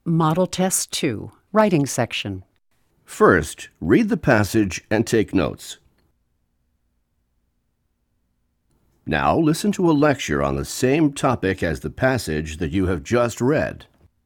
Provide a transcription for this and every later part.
Model Test 2, Writing Section. First, read the passage and take notes. Now listen to a lecture on the same topic as the passage that you have just read.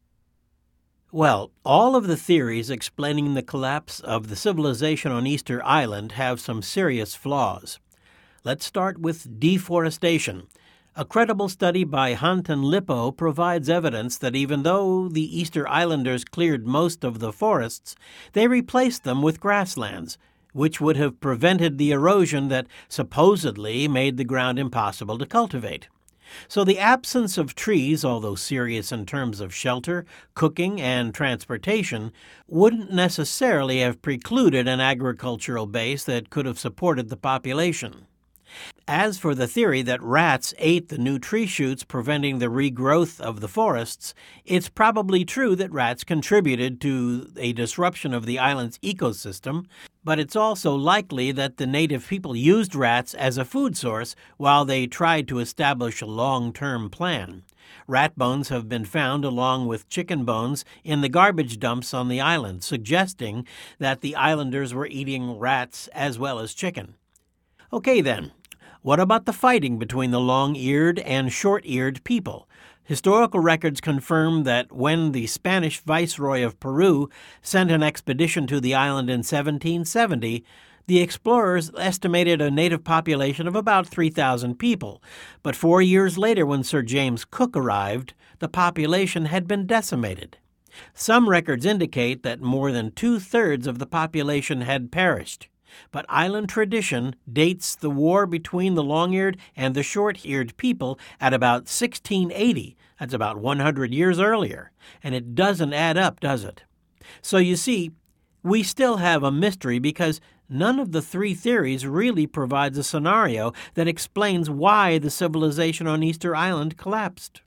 Well, all of the theories explaining the collapse of the civilization on Easter Island have some serious flaws. Let's start with deforestation. A credible study by Hunt and Lippo provides evidence that even though the Easter Islanders cleared most of the forests, they replaced them with grasslands, which would have prevented the erosion that supposedly made the ground impossible to cultivate. So the absence of trees, although serious in terms of shelter, cooking, and transportation, wouldn't necessarily have precluded an agricultural base that could have supported the population. As for the theory that rats ate the new tree shoots, preventing the regrowth of the forests, it's probably true that rats contributed to a disruption of the island's ecosystem, but it's also likely that the native people used rats as a food source while they tried to establish a long-term plan. Rat bones have been found along with chicken bones in the garbage dumps on the island, suggesting that the islanders were eating rats as well as chicken. Okay then, what about the fighting between the long-eared and short-eared people? Historical records confirm that when the Spanish viceroy of Peru sent an expedition to the island in 1770, the explorers estimated a native population of about 3,000 people. But 4 years later, when Sir James Cook arrived, the population had been decimated. Some records indicate that more than 2/3 of the population had perished. But island tradition dates the war between the long-eared and the short-eared people at about 1680. That's about 100 years earlier. And it doesn't add up, does it? So you see, we still have a mystery because none of the three theories really provides a scenario that explains why the civilization on Easter Island collapsed.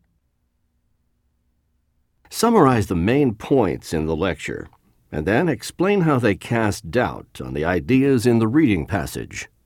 Summarize the main points in the lecture, and then explain how they cast doubt on the ideas in the reading passage.